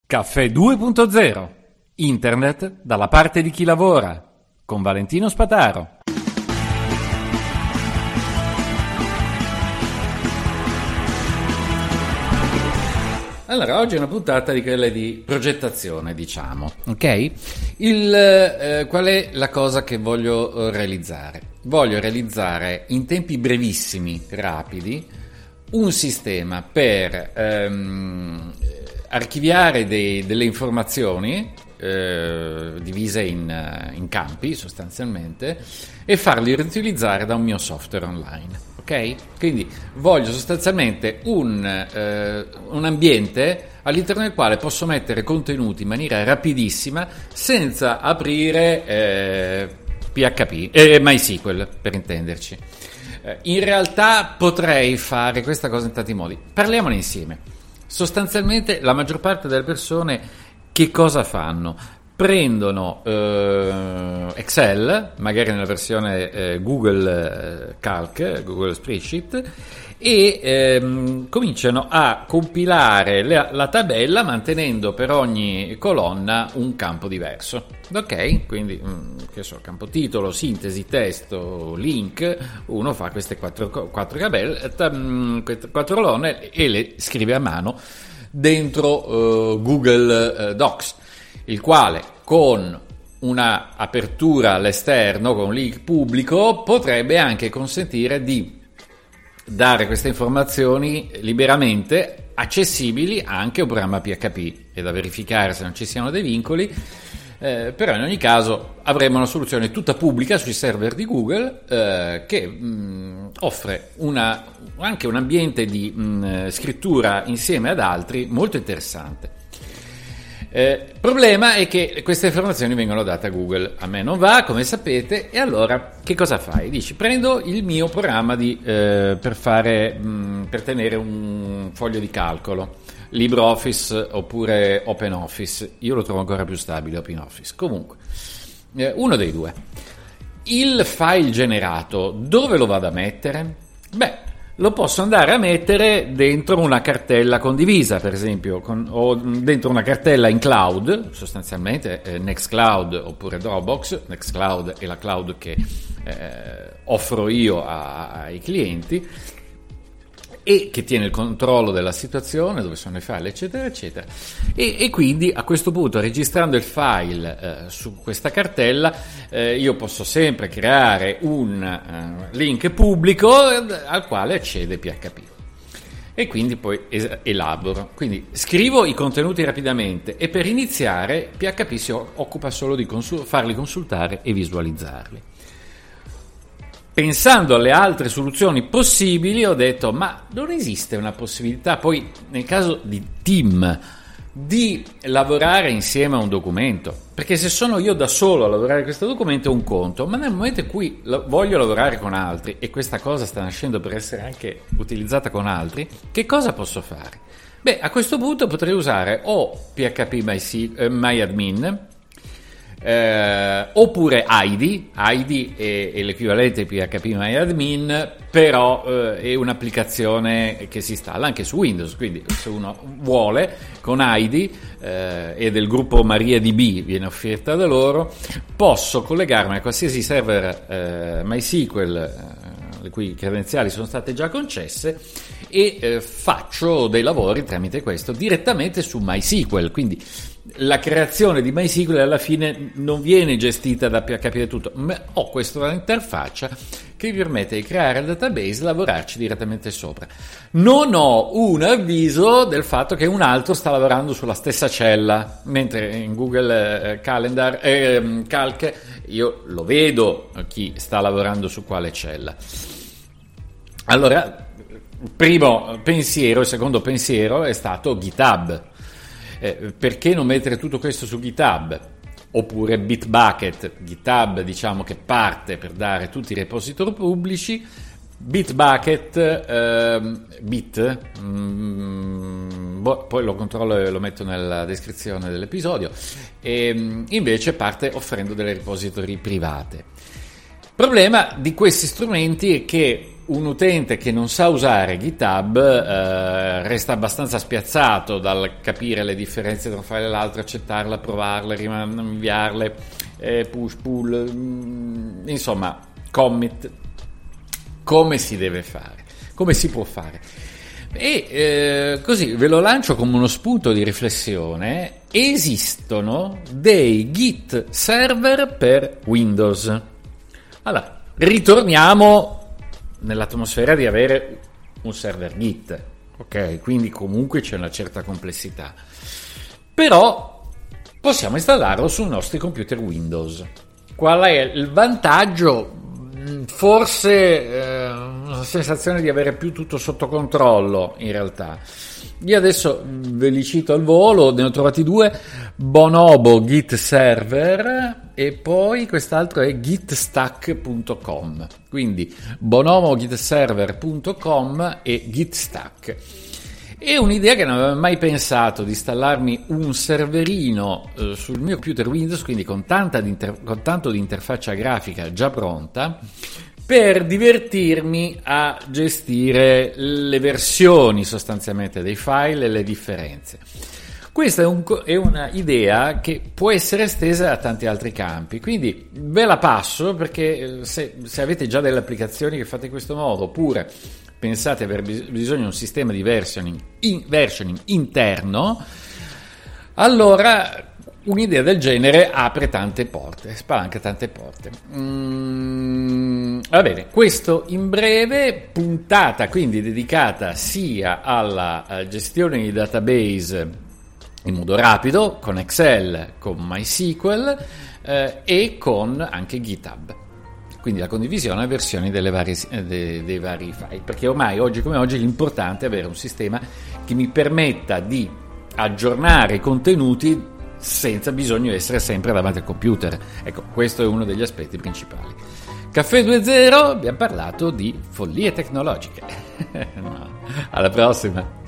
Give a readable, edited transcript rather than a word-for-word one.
Caffè 2.0. Internet dalla parte di chi lavora. Con Valentino Spataro. Allora, oggi è una puntata di quelle di progettazione, diciamo, ok? Qual è la cosa che voglio realizzare? Voglio realizzare in tempi brevissimi, rapidi, un sistema per archiviare delle informazioni divise in campi sostanzialmente e farli riutilizzare da un mio software online, ok? Quindi voglio sostanzialmente un ambiente all'interno del quale posso mettere contenuti in maniera rapidissima senza aprire PHP, MySQL per intenderci. In realtà potrei fare questa cosa in tanti modi. Parliamone insieme. Sostanzialmente la maggior parte delle persone che cosa fanno? Prendono Excel, magari nella versione Google Calc, Google Spreadsheet, e cominciano a compilare la tabella mantenendo per ogni colonna un campo diverso. Ok? Quindi, che so, campo titolo, sintesi, testo, link, uno fa queste quattro colonne e le scrive a mano dentro Google Docs, il quale con una apertura all'esterno, con un link pubblico, potrebbe anche consentire di dare queste informazioni liberamente accessibili anche a un programma PHP. È da verificare se non ci siano dei vincoli, però in ogni caso avremo una soluzione tutta pubblica sui server di Google che offre anche un ambiente di scrittura insieme ad altri molto interessante. Problema è che queste informazioni vengono date a Google, a me non va, come sapete, e allora che cosa fai? Dici, prendo il mio programma per tenere un foglio di calcolo, LibreOffice oppure OpenOffice. Io lo trovo ancora più stabile OpenOffice. Comunque, uno dei due. Il file generato dove lo vado a mettere? Beh, lo posso andare a mettere dentro una cartella condivisa, per esempio, o dentro una cartella in cloud, sostanzialmente Nextcloud oppure Dropbox. Nextcloud è la cloud che offro io ai clienti e che tiene il controllo della situazione, dove sono i file, eccetera, eccetera. E quindi a questo punto, registrando il file su questa cartella, io posso sempre creare un link pubblico al quale accede PHP. E quindi poi elaboro. Quindi scrivo i contenuti rapidamente e per iniziare PHP si occupa solo di farli consultare e visualizzarli. Pensando alle altre soluzioni possibili, ho detto, ma non esiste una possibilità poi, nel caso di team, di lavorare insieme a un documento? Perché se sono io da solo a lavorare questo documento è un conto, ma nel momento in cui voglio lavorare con altri, e questa cosa sta nascendo per essere anche utilizzata con altri, che cosa posso fare? Beh, a questo punto potrei usare o PHP MyAdmin, oppure ID è l'equivalente di PHP MyAdmin, però è un'applicazione che si installa anche su Windows, quindi se uno vuole con ID e del gruppo MariaDB viene offerta da loro, posso collegarmi a qualsiasi server MySQL le cui credenziali sono state già concesse e faccio dei lavori tramite questo direttamente su MySQL. Quindi la creazione di MySQL alla fine non viene gestita da PHP e tutto, ma ho questa interfaccia che mi permette di creare il database e lavorarci direttamente sopra. Non ho un avviso del fatto che un altro sta lavorando sulla stessa cella, mentre in Google Calc io lo vedo chi sta lavorando su quale cella. Allora, il secondo pensiero è stato GitHub. Perché non mettere tutto questo su GitHub? Oppure Bitbucket. GitHub diciamo che parte per dare tutti i repository pubblici, Bitbucket poi lo controllo e lo metto nella descrizione dell'episodio, e invece parte offrendo delle repository private. Il problema di questi strumenti è che un utente che non sa usare GitHub resta abbastanza spiazzato dal capire le differenze tra un file e l'altro, accettarla, provarle, inviarle, push, pull, insomma, commit. Come si deve fare? Come si può fare? E così ve lo lancio come uno spunto di riflessione. Esistono dei Git server per Windows. Allora, ritorniamo nell'atmosfera di avere un server Git, ok? Quindi comunque c'è una certa complessità, però possiamo installarlo sui nostri computer Windows. Qual è il vantaggio? Forse una sensazione di avere più tutto sotto controllo. In realtà io adesso ve li cito al volo, ne ho trovati due: Bonobo Git Server e poi quest'altro è gitstack.com. Quindi bonobogitserver.com e Gitstack. È un'idea che non avevo mai pensato, di installarmi un serverino sul mio computer Windows, quindi con tanto di interfaccia grafica già pronta, per divertirmi a gestire le versioni sostanzialmente dei file e le differenze. Questa è una idea che può essere estesa a tanti altri campi, quindi ve la passo, perché se avete già delle applicazioni che fate in questo modo, oppure pensate di aver bisogno di un sistema di versioning interno, allora un'idea del genere apre tante porte, spalanca tante porte. Va bene, questo in breve, puntata quindi dedicata sia alla gestione di database in modo rapido, con Excel, con MySQL e con anche GitHub. Quindi la condivisione e versioni dei vari file, perché ormai oggi come oggi l'importante è avere un sistema che mi permetta di aggiornare i contenuti senza bisogno di essere sempre davanti al computer. Ecco, questo è uno degli aspetti principali. Caffè 2.0, abbiamo parlato di follie tecnologiche. No, alla prossima.